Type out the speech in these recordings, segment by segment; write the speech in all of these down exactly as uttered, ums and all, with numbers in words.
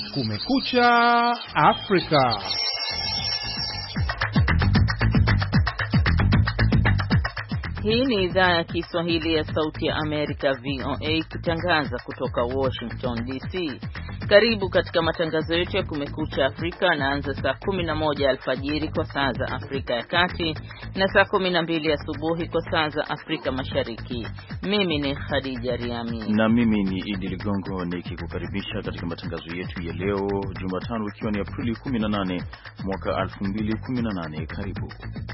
Kumekucha Afrika. Hii ni idhaa ya Kiswahili ya Sauti ya Amerika V O A kutangaza kutoka Washington D C. Karibu katika matangazo yetu ya Kumekucha Afrika, yanaanza saa kumi na moja alfajiri kwa saa za Afrika ya Kati na saa kumi na mbili asubuhi kwa saa za Afrika Mashariki. Mimi ni Khadija Riami na mimi ni Idi Ligongo nikikukaribisha katika matangazo yetu ya leo Jumatano, ikiwa ni Aprili kumi na nane mwaka elfu mbili kumi na nane. Karibu.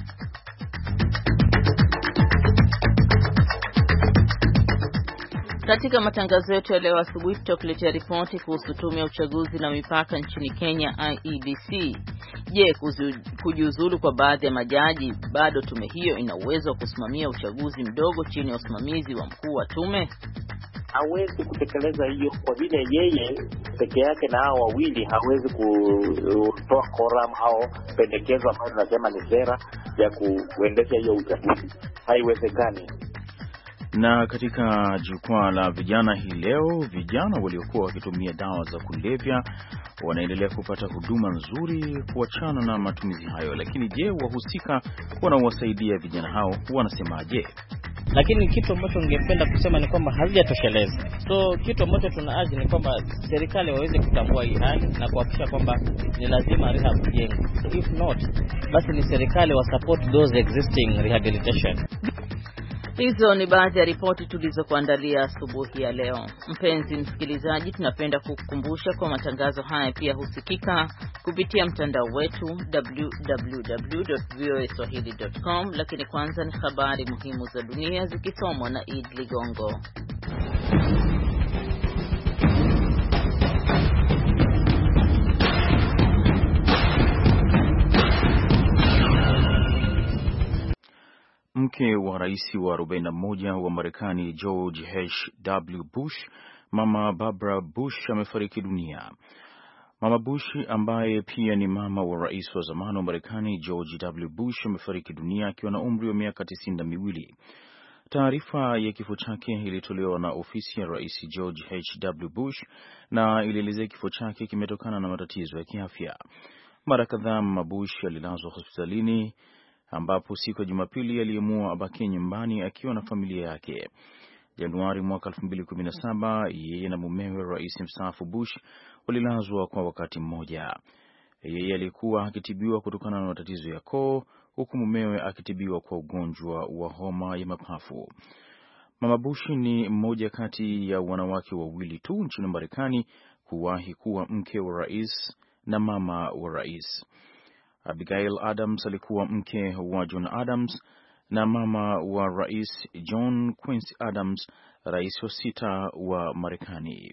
Katika matangazo yetu ya leo asubuhi tutakuletea ripoti kuhusu tume ya uchaguzi na mipaka nchini Kenya I E B C. Je, kujiuzulu kwa baadhi ya majaji, bado tume hiyo ina uwezo wa kusimamia uchaguzi mdogo chini ya usimamizi wa mkuu wa tume? Hawezi kutekeleza hiyo kwa vile yeye peke yake na hao wawili hawezi kutoa quorum au pendekezo ambalo tunasema ni sera ya kuendesha hiyo uchaguzi. Haiwezekani. Na katika jukwaa la vijana hii leo, vijana waliokuwa wakitumia dawa za kulevya wanaendelea kupata huduma nzuri kuachana na matumizi hayo. Lakini je, wahusika wanaowasaidia vijana hao wanasemaje? Lakini kitu ambacho ningependa kusema ni kwamba hazijatosheleza. So kitu ambacho tunaaji ni kwamba serikali waweze kutambua hii hali na kuhakikisha kwamba ni lazima rehab kujengwa. If not, basi ni serikali wa support those existing rehabilitation. Hizo ni baadhi ya ripoti tulizokuandalia asubuhi ya leo. Mpenzi msikilizaji, tunapenda kukukumbusha kwa matangazo haya pia husikika kupitia mtandao wetu w w w dot v o a swahili dot com, lakini kwanza ni habari muhimu za dunia zikisomwa na Id Ligongo. Mke wa rais wa arobaini na moja wa Marekani George H W Bush, Mama Barbara Bush, amefariki dunia. Mama Bush ambaye pia ni mama wa rais wa zamani wa Marekani George W Bush amefariki dunia akiwa na umri wa miaka tisini na miwili. Taarifa ya kifo chake ilitolewa na ofisi ya rais George H W Bush na ilielezea kifo chake kimetokana na matatizo ya kiafya. Mara kadhaa Mama Bush alilazwa hospitalini, ambapo siku ya Jumapili aliamua abaki nyumbani akiwa na familia yake. Januari mwaka elfu mbili kumi na saba, yeye na mumewe rais mstaafu Bush walilazwa kwa wakati mmoja. Yeye alikuwa akitibiwa kutokana na matatizo ya koo, huku mumewe akitibiwa kwa ugonjwa wa homa ya mapafu. Mama Bush ni mmoja kati ya wanawake wawili tu nchini Marekani kuwahi kuwa mke wa rais na mama wa rais. Abigail Adams alikuwa mke wa John Adams na mama wa rais John Quincy Adams, rais wa sita wa Marekani.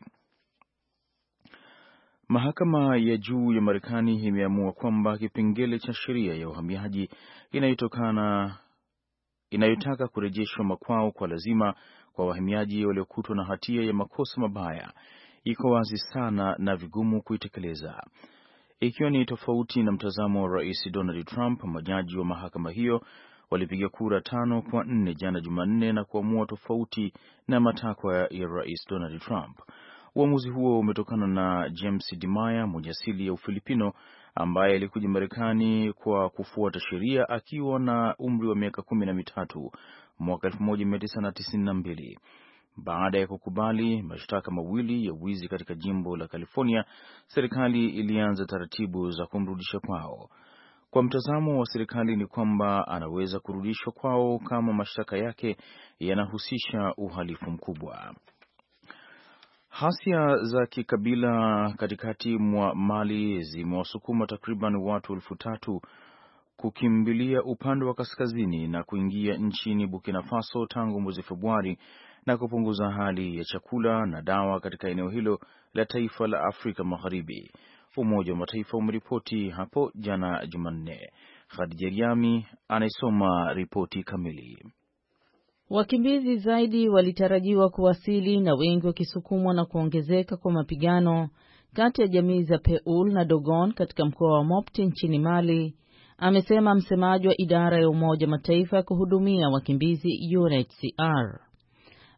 Mahakama ya juu ya Marekani imeamua kwamba kipengele cha sheria ya uhamiaji inayotokana inayotaka kurejeshwa makwao kwa lazima kwa wahamiaji waliokutwa na hatia ya makosa mabaya iko wazi sana na vigumu kuitekeleza. Ikiwa ni tofauti na mtazamo wa rais Donald Trump, majaji wa mahakama hiyo walipiga kura tano kwa nne jana Jumanne na kuamua tofauti na matakwa ya rais Donald Trump. Uamuzi huo umetokana na James Dimaya, mwenye asili ya Ufilipino ambaye alikuja Marekani kwa kufuata sheria akiwa na umri wa miaka kumi na mitatu mwaka elfu moja mia tisa tisini na mbili. Baada ya kukubali mashtaka mawili ya wizi katika jimbo la California, serikali ilianza taratibu za kumrudisha kwao. Kwa mtazamo wa serikali ni kwamba anaweza kurudishwa kwao kama mashtaka yake yanahusisha uhalifu mkubwa. Hasia za kikabila katikati mwa Mali zimewasukuma takriban watu elfu tatu kukimbilia upande wa kaskazini na kuingia nchini Burkina Faso tangu mwezi Februari na kupunguza hali ya chakula na dawa katika eneo hilo la taifa la Afrika Magharibi. Umoja wa Mataifa umeripoti hapo jana Jumanne. Khadija Riami anaisoma ripoti kamili. Wakimbizi zaidi walitarajiwa kuwasili na wengi wakisukumwa na kuongezeka kwa mapigano kati ya jamii za Peul na Dogon katika mkoa wa Mopti nchini Mali, amesema msemaji wa idara ya Umoja Mataifa ya kuhudumia wakimbizi U N H C R.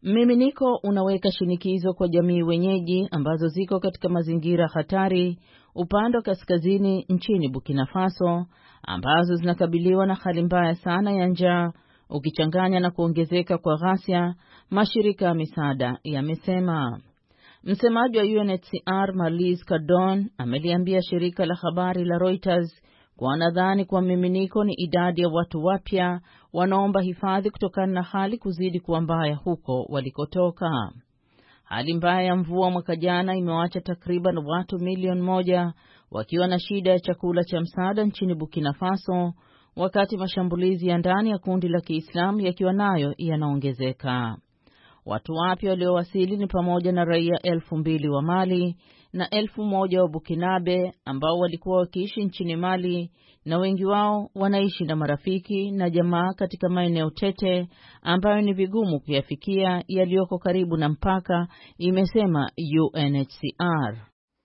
Mmiminiko unaweka shinikizo kwa jamii wenyeji ambazo ziko katika mazingira hatari upande wa kaskazini nchini Burkina Faso, ambazo zinakabiliwa na hali mbaya sana ya njaa ukichanganya na kuongezeka kwa ghasia, mashirika ya misaada yamesema. Msemaji wa U N H C R Marlies Cardon ameliambia shirika la habari la Reuters kwa wanadhani kwa mmiminiko ni idadi ya watu wapya wanaomba hifadhi kutokana na hali kuzidi kuwa mbaya huko walikotoka. Hali mbaya ya mvua mwaka jana imewaacha takriban watu milioni moja wakiwa na shida ya chakula cha msaada nchini Burkina Faso, wakati mashambulizi ya ndani ya kundi la Kiislamu yakiwa nayo yanaongezeka. Watu wapya waliowasili ni pamoja na raia elfu mbili wa Mali na elfu moja wa Burkinabe ambao walikuwa wakiishi nchini Mali, na wengi wao wanaishi na marafiki na jamaa katika maeneo tete ambayo ni vigumu kuyafikia yaliyoko karibu na mpaka, imesema U N H C R.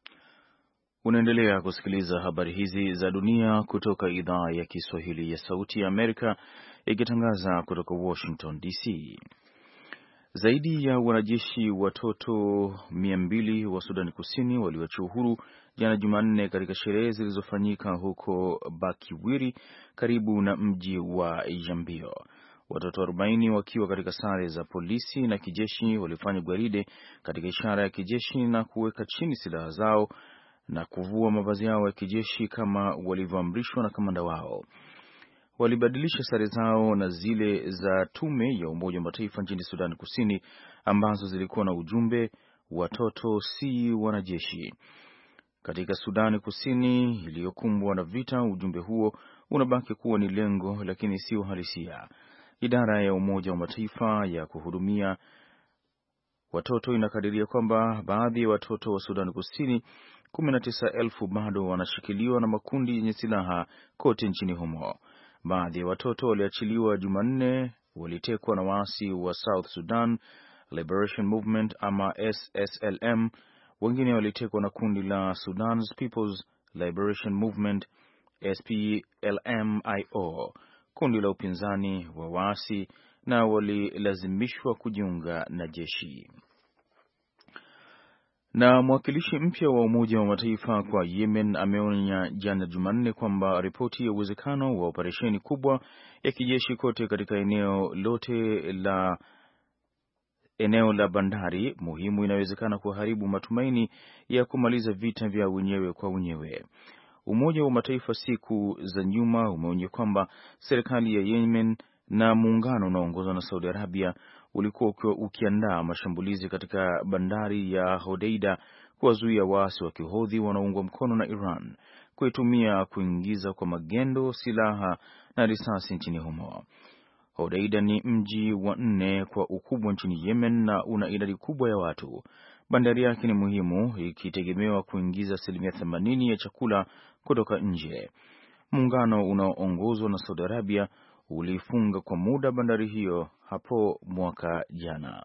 Unaendelea kusikiliza habari hizi za dunia kutoka idhaa ya Kiswahili ya Sauti ya Amerika ikitangaza kutoka Washington D C. Zaidi ya wanajeshi watoto mia mbili wa Sudan Kusini waliachiwa huru jana Jumanne katika sherehe zilizofanyika huko Bakiwiri karibu na mji wa Jambio. Watoto arobaini wakiwa katika sare za polisi na kijeshi walifanya gwaride katika ishara ya kijeshi na kuweka chini silaha zao na kuvua mavazi yao ya kijeshi kama walivyoamrishwa na kamanda wao. Walibadilisha sare zao na zile za tume ya Umoja wa Mataifa nchini Sudan Kusini ambazo zilikuwa na ujumbe watoto si wanajeshi. Katika Sudan Kusini iliyokumbwa na vita, ujumbe huo unabaki kuwa ni lengo lakini si uhalisia. Idara ya Umoja wa Mataifa ya kuhudumia watoto inakadiria kwamba baadhi ya watoto wa Sudan Kusini kumi na tisa elfu bado wanashikiliwa na makundi yenye silaha kote nchini humo. Baadhi ya watoto waliachiliwa Jumanne walitekwa na waasi wa South Sudan Liberation Movement ama S S L M. Wengine walitekwa na kundi la Sudan's People's Liberation Movement S P L M I O, kundi la upinzani wa waasi, na walilazimishwa kujiunga na jeshi. Na mwakilishi mpya wa Umoja wa Mataifa kwa Yemen ameonya jana Jumanne kwamba ripoti ya uwezekano wa operesheni kubwa ya kijeshi kote katika eneo lote la eneo la bandari muhimu inawezekana kuharibu matumaini ya kumaliza vita vya wenyewe kwa wenyewe. Umoja wa Mataifa siku za nyuma umeonya kwamba serikali ya Yemen na muungano unaoongozwa na Saudi Arabia ulikuwa ukiandaa mashambulizi katika bandari ya Hodeida kuwazuia waasi wa Kihodhi wanaoungwa mkono na Iran kuitumia kuingiza kwa magendo silaha na risasi nchini humo. Hodeida ni mji wa nne kwa ukubwa nchini Yemen na una idadi kubwa ya watu. Bandari yake ni muhimu ikitegemewa kuingiza asilimia themanini ya chakula kutoka nje. Muungano unaoongozwa na Saudi Arabia ulifunga kwa muda bandari hiyo hapo mwaka jana.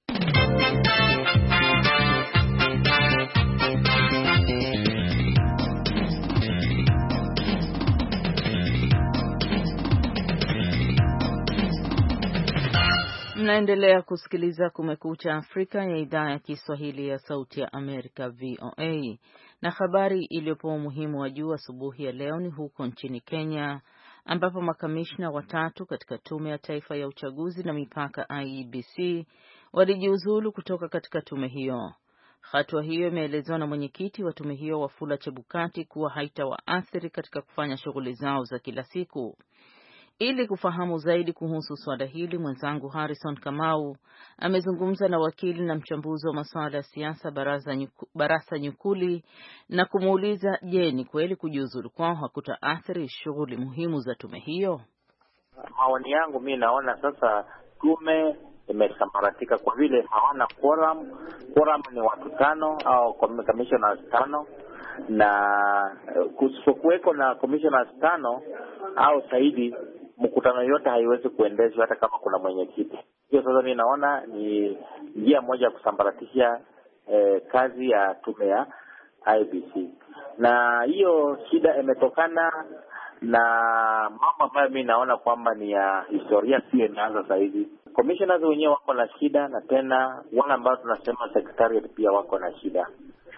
Mnaendelea kusikiliza Kumekucha Afrika ya idhaa ya Kiswahili ya Sauti ya Amerika V O A. Na habari iliyopewa umuhimu wa juu asubuhi ya leo ni huko nchini Kenya, ambapo makamishna watatu katika Tume ya Taifa ya Uchaguzi na Mipaka I E B C walijiuzulu kutoka katika tume hiyo. Hatua hiyo imeelezwa na mwenyekiti wa tume hiyo Wafula Chebukati kuwa haitawaathiri katika kufanya shughuli zao za kila siku. Ili kufahamu zaidi kuhusu swala hili, mwenzangu Harrison Kamau amezungumza na wakili na mchambuzi wa masuala ya siasa Barasa Nyuku, Barasa Nyukuli na kumuuliza, je, ni kweli kujiuzulu kwao hakutaathiri shughuli muhimu za tume hiyo? Maoni yangu mimi naona sasa tume imesambaratika kwa vile hawana quorum. Quorum ni watu tano au commissioners tano, na kusipokuweko na commissioners tano au zaidi, mkutano yote haiwezi kuendeshwa hata kama kuna mwenyekiti. Hiyo sasa mimi naona ni njia moja ya kusambaratisha eh, kazi ya tume ya I E B C. Na hiyo shida imetokana na mambo ambayo mimi naona kwamba ni ya historia, sio inaanza sasa hivi. commissioners wenyewe wako na shida, na tena wale ambao tunasema secretariat pia wako na shida.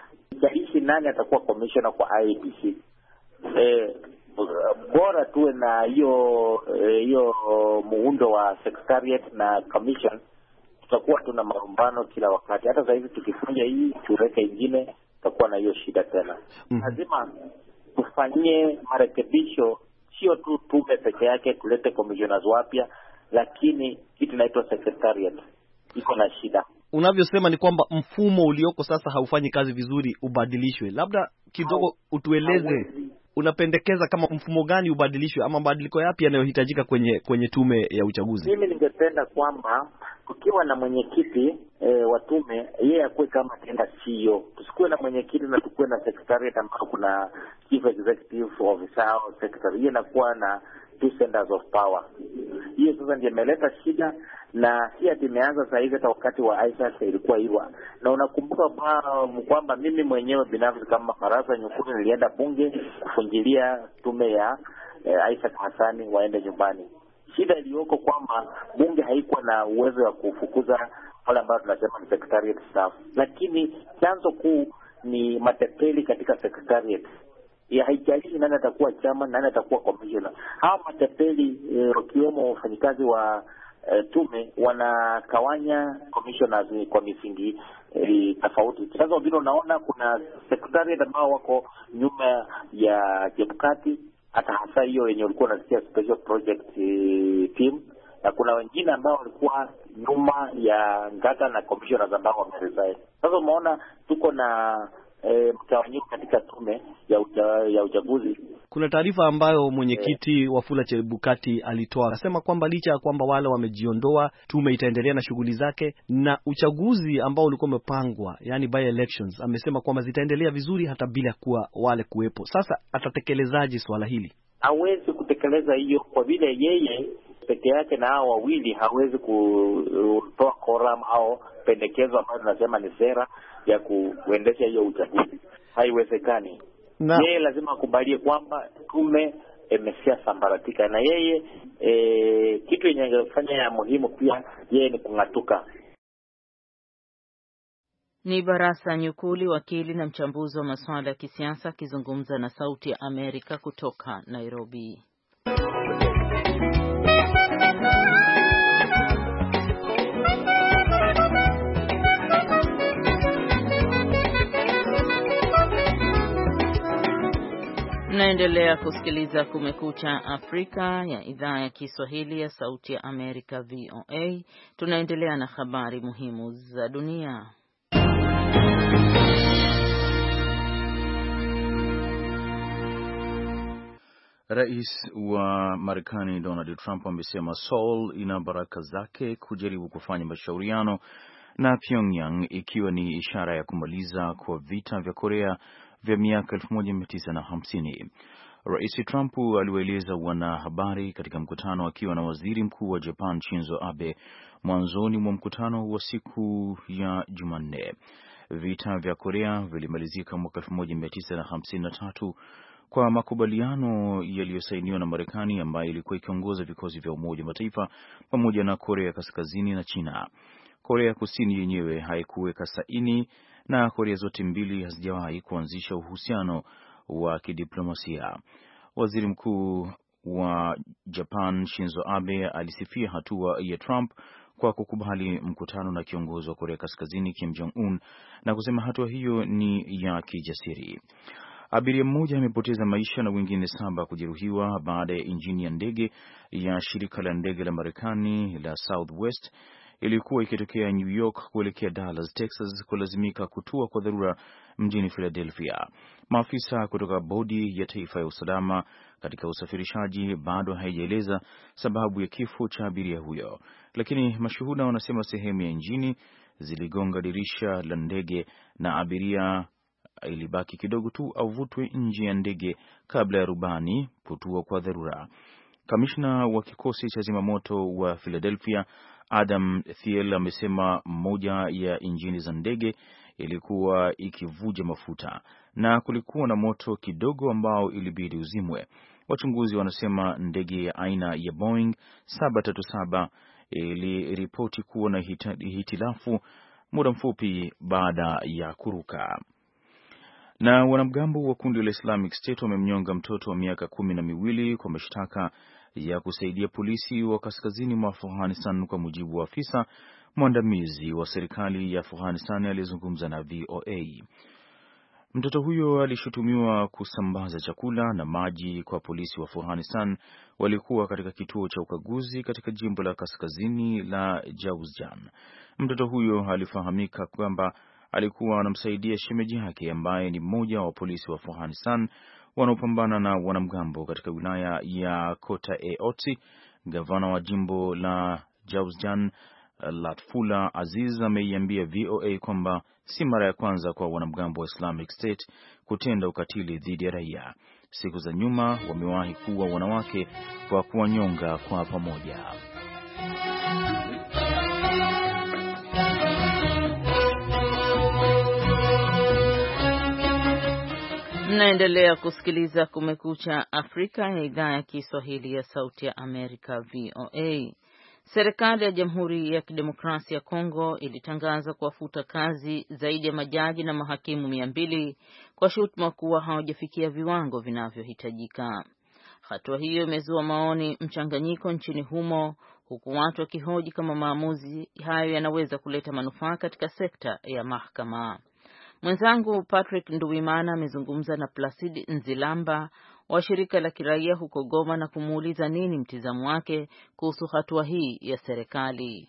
Jaishi nani atakuwa commissioner kwa I E B C? Eh, bora tuwe na hiyo hiyo muundo wa secretariat na commission, tutakuwa tuna marumbano kila wakati. Hata sasa hivi tukifunja hii tureke ingine, tutakuwa na hiyo shida tena. Mm-hmm. Lazima tufanyie marekebisho, sio tu tume peke yake tulete commissioners wapya, lakini kitu inaitwa secretariat iko na shida. Unavyosema ni kwamba mfumo ulioko sasa haufanyi kazi vizuri, ubadilishwe. Labda kidogo utueleze unapendekeza kama mfumo gani ubadilishwe ama mabadiliko yapi yanayohitajika kwenye kwenye tume ya uchaguzi? Mimi ningependa kwamba tukiwa na mwenyekiti e, wa tume, yeye akuwe kama tenda C E O. Tusikuwe na mwenyekiti na tukuwe na secretariat ambao kuna chief executive officer au secretary. Yeye anakuwa na two centers of power. Hiyo sasa ndiyo imeleta shida, na si ati imeanza sasa hivi, hata wakati wa Isaac ilikuwa hivyo. Na unakumbuka kwamba mimi mwenyewe binafsi kama Barasa Nyukuri nilienda bunge kufungilia tume ya eh, Isaac Hassani waende nyumbani. Shida iliyoko kwamba bunge haikuwa na uwezo wa kufukuza wale ambao tunasema ni secretariat staff, lakini chanzo kuu ni matepeli katika secretariat. Ya haijalishi nani atakuwa chama, nani atakuwa commissioner. Hawa matepeli e, wakiwemo wafanyikazi wa e, tume wanakawanya commissioners kwa misingi e, tofauti. Sasa vile unaona kuna secretariat ambao wako nyuma ya Chebukati, hata hasa hiyo yenye ulikuwa unasikia special project e, team, na kuna wengine ambao walikuwa nyuma ya Ngata na commissioners ambao wameresign. Sasa umeona tuko na E, mtawanyiko katika tume ya ucha, ya uchaguzi. Kuna taarifa ambayo mwenyekiti e, Wafula Chebukati alitoa, akasema kwamba licha ya kwamba wale wamejiondoa, tume itaendelea na shughuli zake, na uchaguzi ambao ulikuwa umepangwa, yani by elections, amesema kwamba zitaendelea vizuri hata bila kuwa wale kuwepo. Sasa atatekelezaje swala hili? Hawezi kutekeleza hiyo kwa vile yeye peke yake na hao wawili hawezi kutoa quorum au pendekezo ambayo tunasema ni sera ya kuendesha hiyo uchaguzi. Haiwezekani. Yeye lazima akubalie kwamba tume imesha sambaratika, na yeye e, kitu yenye angefanya ya muhimu pia yeye ni kung'atuka. Ni Barasa Nyukuli, wakili na mchambuzi wa masuala ya kisiasa, akizungumza na Sauti ya Amerika kutoka Nairobi. Mnaendelea kusikiliza Kumekucha Afrika ya idhaa ya Kiswahili ya Sauti ya Amerika V O A. Tunaendelea na habari muhimu za dunia. Rais wa Marekani Donald Trump amesema Seoul ina baraka zake kujaribu kufanya mashauriano na Pyongyang, ikiwa ni ishara ya kumaliza kwa vita vya Korea vya miaka elfu moja mia tisa hamsini. Rais Trump aliwaeleza wanahabari katika mkutano akiwa na waziri mkuu wa Japan Shinzo Abe mwanzoni mwa mkutano wa siku ya Jumanne. Vita vya Korea vilimalizika mwaka elfu moja mia tisa hamsini na tatu kwa makubaliano yaliyosainiwa na Marekani ambayo ilikuwa ikiongoza vikosi vya Umoja wa Mataifa pamoja na Korea Kaskazini na China. Korea Kusini yenyewe haikuweka saini na Korea zote mbili hazijawahi kuanzisha uhusiano wa kidiplomasia. Waziri Mkuu wa Japan Shinzo Abe alisifia hatua ya Trump kwa kukubali mkutano na kiongozi wa Korea Kaskazini Kim Jong-un na kusema hatua hiyo ni ya kijasiri. Abiria mmoja amepoteza maisha na wengine saba kujeruhiwa baada ya injini ya ndege ya shirika la ndege la Marekani la Southwest ilikuwa ikitokea New York kuelekea Dallas, Texas, kulazimika kutua kwa dharura mjini Philadelphia. Maafisa kutoka bodi ya taifa ya usalama katika usafirishaji bado haijaeleza sababu ya kifo cha abiria huyo, lakini mashuhuda wanasema sehemu ya injini ziligonga dirisha la ndege na abiria ilibaki kidogo tu avutwe nje ya ndege kabla ya rubani kutua kwa dharura. Kamishna wa kikosi cha zimamoto wa Philadelphia Adam Thiel amesema moja ya injini za ndege ilikuwa ikivuja mafuta na kulikuwa na moto kidogo ambao ilibidi uzimwe. Wachunguzi wanasema ndege ya aina ya Boeing saba tatu saba iliripoti kuwa na hitilafu muda mfupi baada ya kuruka. Na wanamgambo wa kundi la Islamic State wamemnyonga mtoto wa miaka kumi na miwili kwa mashtaka ya kusaidia polisi wa kaskazini mwa Afghanistan, kwa mujibu wa afisa mwandamizi wa serikali ya Afghanistan aliyezungumza na V O A. Mtoto huyo alishutumiwa kusambaza chakula na maji kwa polisi wa Afghanistan walikuwa katika kituo cha ukaguzi katika jimbo la kaskazini la Jawzjan. Mtoto huyo alifahamika kwamba alikuwa anamsaidia shemeji yake ambaye ni mmoja wa polisi wa Afghanistan wanaopambana na wanamgambo katika wilaya ya Kota-e-Ozzy. Gavana wa jimbo la Jawzjan, Latfula Aziz, ameiambia V O A kwamba si mara ya kwanza kwa wanamgambo wa Islamic State kutenda ukatili dhidi ya raia. Siku za nyuma wamewahi kuwa wanawake kwa kuwanyonga kwa pamoja. Mnaendelea kusikiliza Kumekucha Afrika ya idhaa ya Kiswahili ya Sauti ya Amerika, V O A. Serikali ya Jamhuri ya Kidemokrasia ya Kongo ilitangaza kuwafuta kazi zaidi ya majaji na mahakimu mia mbili kwa shutuma kuwa hawajafikia viwango vinavyohitajika. Hatua hiyo imezua maoni mchanganyiko nchini humo, huku watu wakihoji kama maamuzi hayo yanaweza kuleta manufaa katika sekta ya mahakama. Mwenzangu Patrick Nduwimana amezungumza na Placide Nzilamba wa shirika la kiraia huko Goma na kumuuliza nini mtizamo wake kuhusu hatua hii ya serikali.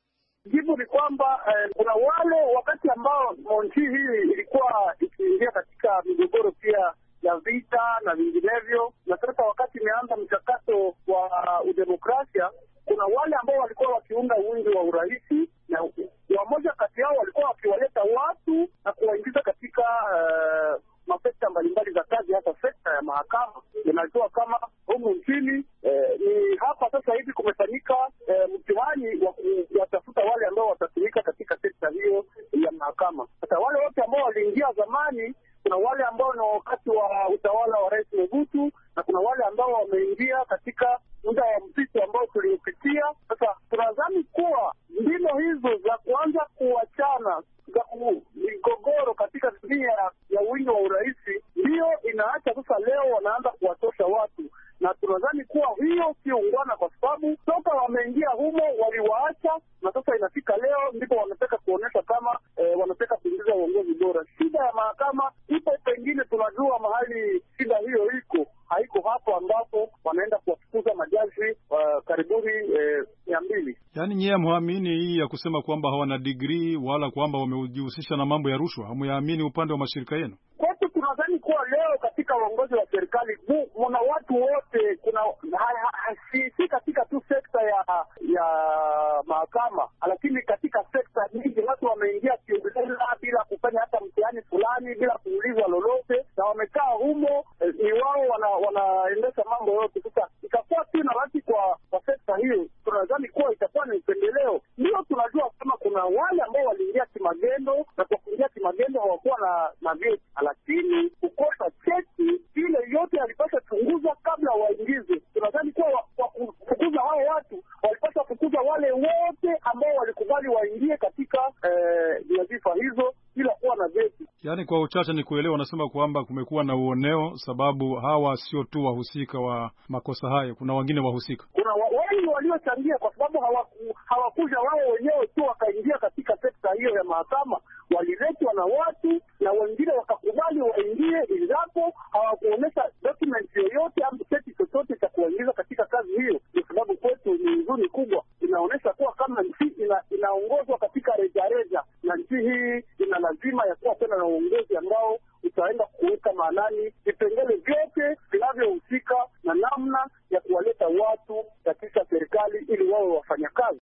Jibu ni kwamba eh, kuna wale wakati ambao nchi hii ilikuwa ikiingia katika migogoro pia ya vita na vinginevyo, na sasa wakati imeanza mchakato wa udemokrasia, kuna wale ambao walikuwa wakiunda wingi wa urahisi, na wamoja kati yao walikuwa wakiwaleta watu na kuwaingiza katika uh, masekta mbalimbali za kazi, hasa sekta ya mahakama. Unajua kama humu nchini eh, ni hapa sasa hivi kumefanyika eh, mtihani wa kuwatafuta wale ambao watatumika katika sekta hiyo ya mahakama. Sasa wale wote ambao waliingia zamani, kuna wale ambao ni wakati wa utawala wa Rais Mobutu, na kuna wale ambao wameingia katika muda wa mpito ambao tuliupitia. Sasa tunadhani kuwa mbinu hizo za kuanza kuachana za migogoro katika dunia ya wingi wa urahisi hiyo inaacha sasa leo wanaanza kuwatosha watu, na tunadhani kuwa hiyo si ungwana, kwa sababu toka wameingia humo waliwaacha, na sasa inafika leo ndipo wanataka kuonyesha kama eh, wanataka kuingiza uongozi bora. Shida ya mahakama ipo pengine, tunajua mahali shida hiyo iko, haiko hapo ambapo wanaenda kuwafukuza majaji uh, karibuni mia eh, mbili. Yaani nyie hamwamini hii ya kusema kwamba hawana degree wala kwamba wamejihusisha na mambo ya rushwa? Hamuamini upande wa mashirika yenu? Kwetu tunadhani kuwa leo katika uongozi wa serikali kuna watu wote, kuna ha, ha, si, si katika tu sekta ya ya mahakama, lakini katika sekta nyingi watu wameingia kiolela bila kufanya hata mtihani fulani, bila kuulizwa lolote, na wamekaa humo, eh, ni wao wana, wanaendesha mambo yote. Sasa itakuwa tu na basi kwa, kwa sekta hiyo tunadhani kuwa itakuwa ni upendeleo. Ndio tunajua kama kuna wale ambao waliingia kimagendo, na kwa kuingia kimagendo hawakuwa na na vyeti, lakini kukosa cheti ile yote alipaswa chunguza kabla waingize. Tunadhani kuwa kwa kufukuza hao watu walipaswa kufukuza wale wote ambao walikubali waingie katika nyadhifa eh, hizo bila kuwa na vyeti. Yaani kwa uchache ni kuelewa, wanasema kwamba kumekuwa na uoneo, sababu hawa sio tu wahusika wa makosa hayo, kuna wengine wahusika. Kuna wengi waliochangia, kwa sababu hawaku, hawakuja wao wenyewe tu wakaingia katika sekta hiyo ya mahakama, waliletwa na watu na wengine wakakubali waingie, ijapo hawakuonesha document yoyote au cheti chochote cha kuingiza katika kazi hiyo. Kwa sababu kwetu ni huzuni kubwa, inaonesha kuwa kama nchi ina, inaongozwa katika rejareja, na nchi hii ina lazima ya kuwa tena na uongozi ambao utaenda kuweka maanani vipengele vyote vinavyohusika na namna ya kuwaleta watu katika serikali ili wawe wafanyakazi.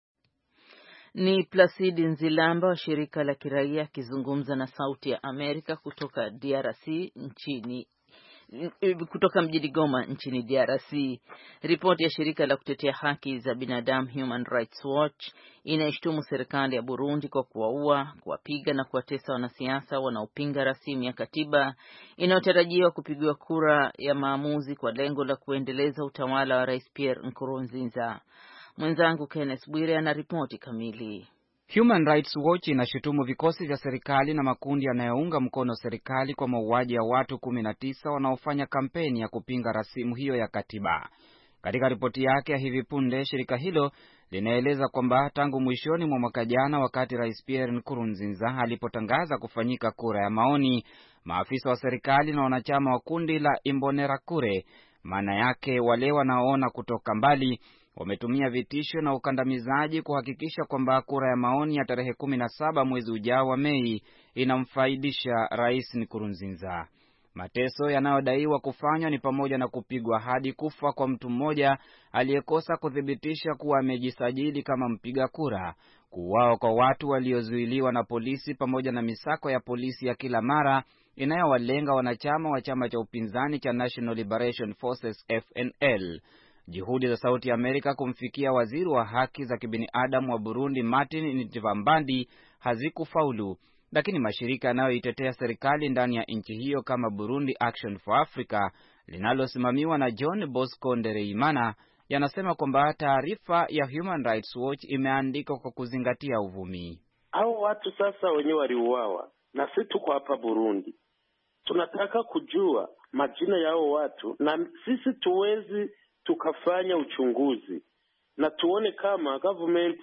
Ni Placide Nzilamba wa shirika la kiraia akizungumza na Sauti ya Amerika kutoka D R C nchini kutoka mjini Goma nchini D R C. Ripoti ya shirika la kutetea haki za binadamu Human Rights Watch inaishtumu serikali ya Burundi kwa kuwaua, kuwapiga na kuwatesa wanasiasa wanaopinga rasimu ya katiba inayotarajiwa kupigiwa kura ya maamuzi kwa lengo la kuendeleza utawala wa Rais Pierre Nkurunziza. Mwenzangu Kenneth Bwire ana ripoti kamili. Human Rights Watch inashutumu vikosi vya serikali na makundi yanayounga mkono serikali kwa mauaji ya watu kumi na tisa wanaofanya kampeni ya kupinga rasimu hiyo ya katiba. Katika ripoti yake ya hivi punde, shirika hilo linaeleza kwamba tangu mwishoni mwa mwaka jana, wakati Rais Pierre Nkurunziza alipotangaza kufanyika kura ya maoni, maafisa wa serikali na wanachama wa kundi la Imbonerakure, maana yake wale wanaoona kutoka mbali, wametumia vitisho na ukandamizaji kuhakikisha kwamba kura ya maoni ya tarehe kumi na saba mwezi ujao wa Mei inamfaidisha Rais Nkurunziza. Mateso yanayodaiwa kufanywa ni pamoja na kupigwa hadi kufa kwa mtu mmoja aliyekosa kuthibitisha kuwa amejisajili kama mpiga kura, kuuawa kwa watu waliozuiliwa na polisi, pamoja na misako ya polisi ya kila mara inayowalenga wanachama wa chama cha upinzani cha National Liberation Forces F N L. Juhudi za Sauti ya Amerika kumfikia waziri wa haki za kibinadamu wa Burundi Martin Nitivambandi hazikufaulu, lakini mashirika yanayoitetea serikali ndani ya nchi hiyo kama Burundi Action for Africa linalosimamiwa na John Bosco Ndereimana yanasema kwamba taarifa ya Human Rights Watch imeandikwa kwa kuzingatia uvumi. Hao watu sasa wenyewe waliuawa, na sisi tuko hapa Burundi tunataka kujua majina yao watu, na sisi tuwezi tukafanya uchunguzi na tuone kama government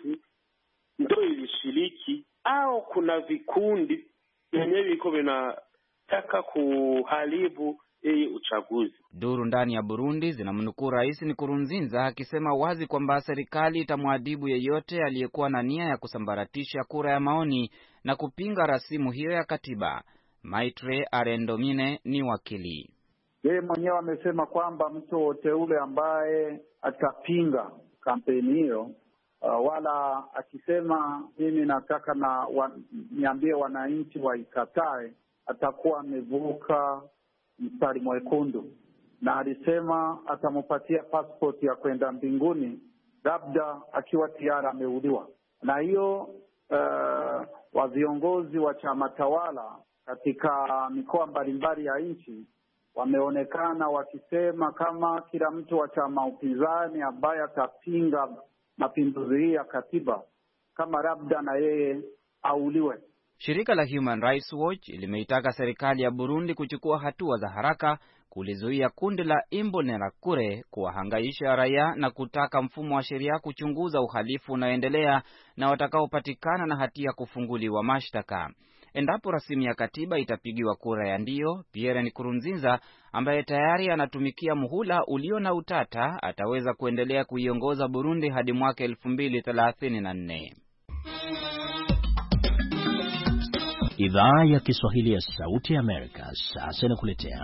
ndio ilishiriki au kuna vikundi yenyewe viko vinataka kuharibu hii uchaguzi. Duru ndani ya Burundi zinamnukuu Rais Nkurunziza akisema wazi kwamba serikali itamwadhibu yeyote aliyekuwa na nia ya kusambaratisha kura ya maoni na kupinga rasimu hiyo ya katiba. Maitre Arendomine ni wakili. Yeye mwenyewe amesema kwamba mtu wote ule ambaye atapinga kampeni hiyo, uh, wala akisema mimi nataka na wa, niambie wananchi waikatae, atakuwa amevuka mstari mwekundu, na alisema atampatia passport ya kwenda mbinguni labda akiwa tayari ameuliwa. Na hiyo uh, wa viongozi wa chama tawala katika mikoa mbalimbali ya nchi wameonekana wakisema kama kila mtu wa chama upinzani ambaye atapinga mapinduzi hii ya katiba kama labda na yeye auliwe. Shirika la Human Rights Watch limeitaka serikali ya Burundi kuchukua hatua za haraka kulizuia kundi la Imbonerakure kuwahangaisha raia na kutaka mfumo wa sheria kuchunguza uhalifu unaoendelea na watakaopatikana na hatia kufunguliwa mashtaka. Endapo rasimu ya katiba itapigiwa kura ya ndio, Pierre Nkurunziza ambaye tayari anatumikia muhula ulio na utata ataweza kuendelea kuiongoza Burundi hadi mwaka elfu mbili thelathini na nne. Idhaa ya Kiswahili ya Sauti ya Amerika sasa inakuletea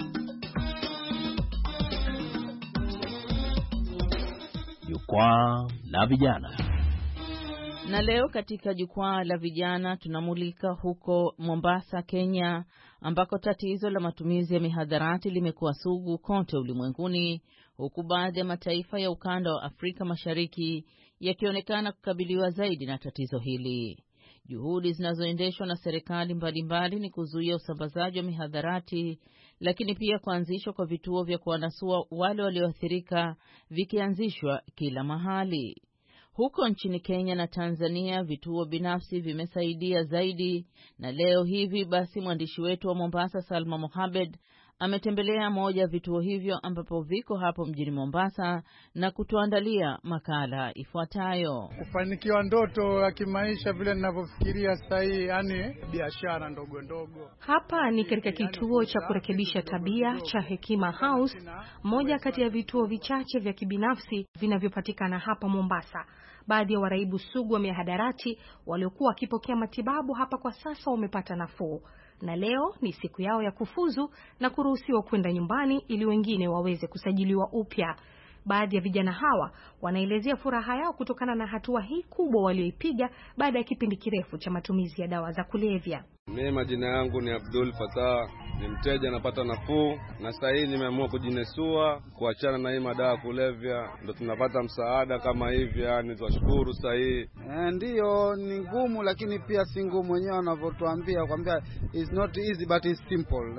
Jukwaa la Vijana. Na leo katika Jukwaa la Vijana tunamulika huko Mombasa, Kenya, ambako tatizo la matumizi ya mihadharati limekuwa sugu kote ulimwenguni, huku baadhi ya mataifa ya ukanda wa Afrika Mashariki yakionekana kukabiliwa zaidi na tatizo hili. Juhudi zinazoendeshwa na serikali mbalimbali ni kuzuia usambazaji wa mihadharati, lakini pia kuanzishwa kwa vituo vya kuwanasua wale walioathirika vikianzishwa kila mahali. Huko nchini Kenya na Tanzania vituo binafsi vimesaidia zaidi, na leo hivi basi mwandishi wetu wa Mombasa Salma Mohamed ametembelea moja vituo hivyo ambapo viko hapo mjini Mombasa na kutuandalia makala ifuatayo. Kufanikiwa ndoto ya kimaisha vile ninavyofikiria sasa hii, yani biashara ndogo ndogo. Hapa ni katika kituo cha kurekebisha tabia cha Hekima House, moja kati ya vituo vichache vya kibinafsi vinavyopatikana hapa Mombasa. Baadhi ya waraibu sugu wa mihadarati waliokuwa wakipokea matibabu hapa kwa sasa wamepata nafuu, na leo ni siku yao ya kufuzu na kuruhusiwa kwenda nyumbani ili wengine waweze kusajiliwa upya. Baadhi ya vijana hawa wanaelezea furaha yao kutokana na hatua hii kubwa walioipiga baada ya kipindi kirefu cha matumizi ya dawa za kulevya. Mimi majina yangu ni Abdul Fatah, ni mteja napata nafuu, na sasa hivi nimeamua kujinesua kuachana na hii madawa kulevya, ndio tunapata msaada kama hivi, yani tunashukuru sasa hivi. Eh, ndio ni ngumu, lakini pia si ngumu, wenyewe wanavyotuambia kwamba it's not easy but it's simple.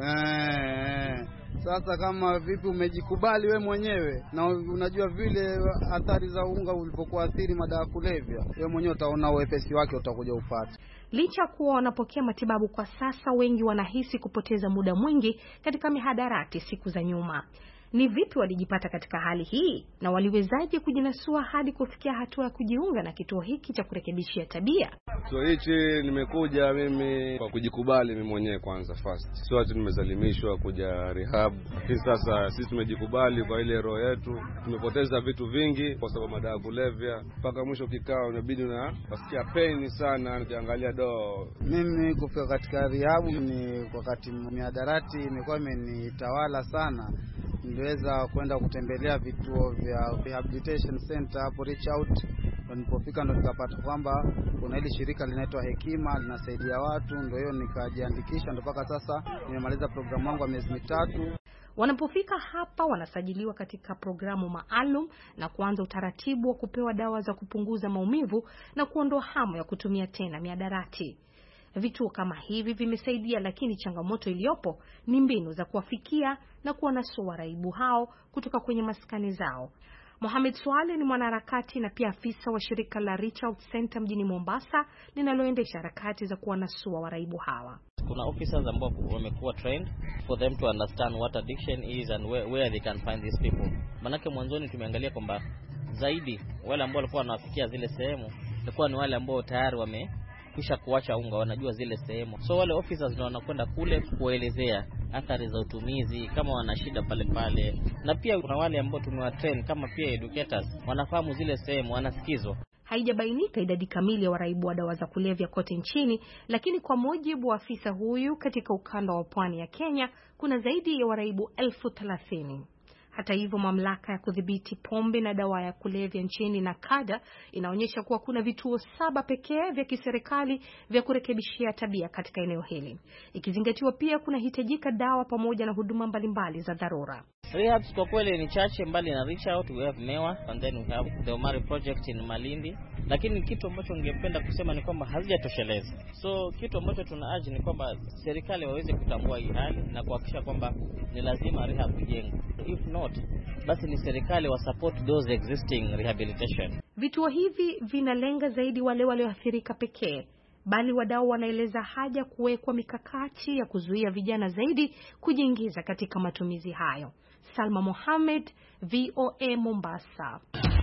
Eh, sasa kama vipi umejikubali we mwenyewe na unajua vile athari za unga ulipokuwa athiri madawa kulevya, wewe mwenyewe utaona uwepesi wake utakuja upate. Licha kuwa wanapokea matibabu kwa sasa, wengi wanahisi kupoteza muda mwingi katika mihadarati siku za nyuma. Ni vipi walijipata katika hali hii na waliwezaje kujinasua hadi kufikia hatua ya kujiunga na kituo hiki cha kurekebishia tabia? So hichi nimekuja mimi kwa kujikubali mimi mwenyewe kwanza first. Sio ati nimezalimishwa kuja rehab. Sasa sisi tumejikubali kwa ile roho yetu. Tumepoteza vitu vingi kwa sababu madawa kulevya. Mpaka mwisho kikao inabidi na wasikia pain sana nikiangalia do. Mimi kufika katika rehab ni wakati mihadarati imekuwa imenitawala sana. Niliweza kwenda kutembelea vituo vya rehabilitation center hapo reach out. Nilipofika ndo nikapata kwamba kuna ile shirika linaitwa Hekima linasaidia watu, ndio hiyo nikajiandikisha, ndo mpaka sasa nimemaliza programu yangu ya miezi mitatu. Wanapofika hapa wanasajiliwa katika programu maalum na kuanza utaratibu wa kupewa dawa za kupunguza maumivu na kuondoa hamu ya kutumia tena mihadarati. Vituo kama hivi vimesaidia, lakini changamoto iliyopo ni mbinu za kuwafikia na kuwanasua waraibu hao kutoka kwenye maskani zao. Mohamed Swale ni mwanaharakati na pia afisa wa shirika la Reach Out Center mjini Mombasa linaloendesha harakati za kuwanasua waraibu hawa. Kuna officers ambao wamekuwa trained for them to understand what addiction is and where, where they can find these people. Manake mwanzoni tumeangalia kwamba zaidi wale ambao walikuwa wanawafikia zile sehemu walikuwa ni wale ambao tayari wame kisha kuacha unga, wanajua zile sehemu. So wale officers ndio wanakwenda kule kuelezea athari za utumizi kama wana shida pale pale, na pia kuna wale ambao tumewatrain kama pia educators, wanafahamu zile sehemu, wanasikizwa. Haijabainika idadi kamili ya waraibu wa dawa za kulevya kote nchini, lakini kwa mujibu wa afisa huyu katika ukanda wa pwani ya Kenya kuna zaidi ya waraibu elfu thelathini. Hata hivyo, mamlaka ya kudhibiti pombe na dawa ya kulevya nchini na kada inaonyesha kuwa kuna vituo saba pekee vya kiserikali vya kurekebishia tabia katika eneo hili. Ikizingatiwa pia kuna hitajika dawa pamoja na huduma mbalimbali za dharura. Rehabs kwa kweli ni chache, mbali na Reach Out we have Mewa and then we have the Omari project in Malindi, lakini kitu ambacho ningependa kusema ni kwamba hazijatosheleza. So kitu ambacho tunaaji ni kwamba serikali waweze kutambua hii hali na kuhakikisha kwamba ni lazima rehab ijengwe. If not, basi ni serikali wa support those existing rehabilitation. Vituo hivi vinalenga zaidi wale walioathirika pekee, bali wadau wanaeleza haja kuwekwa mikakati ya kuzuia vijana zaidi kujiingiza katika matumizi hayo. Salma Mohamed, V O A Mombasa.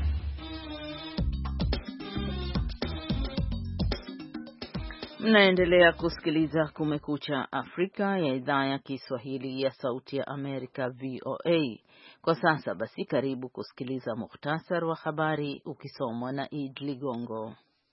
Mnaendelea kusikiliza Kumekucha Afrika ya idhaa ya Kiswahili ya Sauti ya Amerika V O A. Kwa sasa basi karibu kusikiliza muhtasar wa habari ukisomwa na Id Ligongo.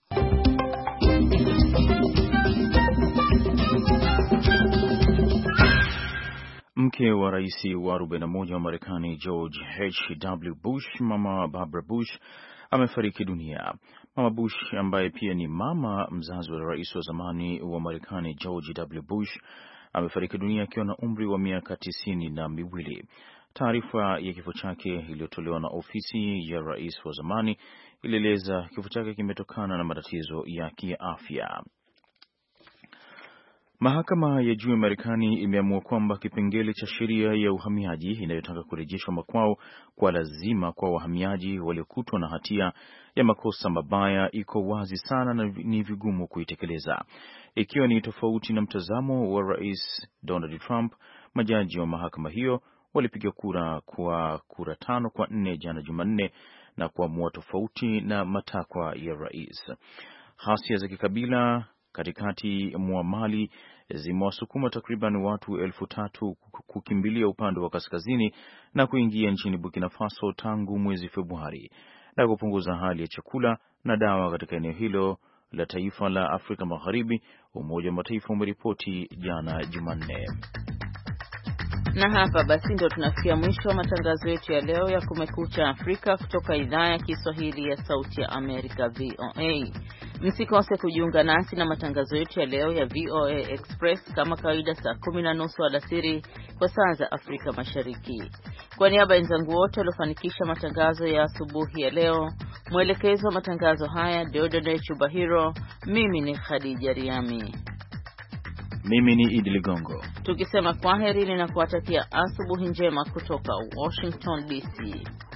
Mke wa rais wa arobaini na moja wa Marekani George H W Bush, Mama Barbara Bush, amefariki dunia. Mama Bush ambaye pia ni mama mzazi wa rais wa zamani wa Marekani George W Bush amefariki dunia akiwa na umri wa miaka tisini na miwili. Taarifa ya kifo chake iliyotolewa na ofisi ya rais wa zamani ilieleza kifo chake kimetokana na matatizo ya kiafya. Mahakama ya juu ya Marekani imeamua kwamba kipengele cha sheria ya uhamiaji inayotaka kurejeshwa makwao kwa lazima kwa wahamiaji waliokutwa na hatia ya makosa mabaya iko wazi sana na ni vigumu kuitekeleza. Ikiwa ni tofauti na mtazamo wa Rais Donald Trump, majaji wa mahakama hiyo walipiga kura kwa kura tano kwa nne jana Jumanne na kuamua tofauti na matakwa ya rais. Ghasia za kikabila katikati mwa Mali zimewasukuma takriban watu elfu tatu kukimbilia upande wa kaskazini na kuingia nchini Burkina Faso tangu mwezi Februari na kupunguza hali ya chakula na dawa katika eneo hilo la taifa la Afrika Magharibi, Umoja wa Mataifa umeripoti jana Jumanne. Na hapa basi ndio tunafikia mwisho wa matangazo yetu ya leo ya Kumekucha Afrika kutoka idhaa ya Kiswahili ya Sauti ya Amerika V O A. Msikose kujiunga nasi na matangazo yetu ya leo ya V O A Express kama kawaida saa kumi na nusu alasiri kwa saa za Afrika Mashariki. Kwa niaba ya wenzangu wote waliofanikisha matangazo ya asubuhi ya leo, mwelekezo wa matangazo haya Deodone Chubahiro, mimi ni Khadija Riami. Mimi ni Idi Ligongo. Tukisema kwaheri na kuwatakia asubuhi njema kutoka Washington D C.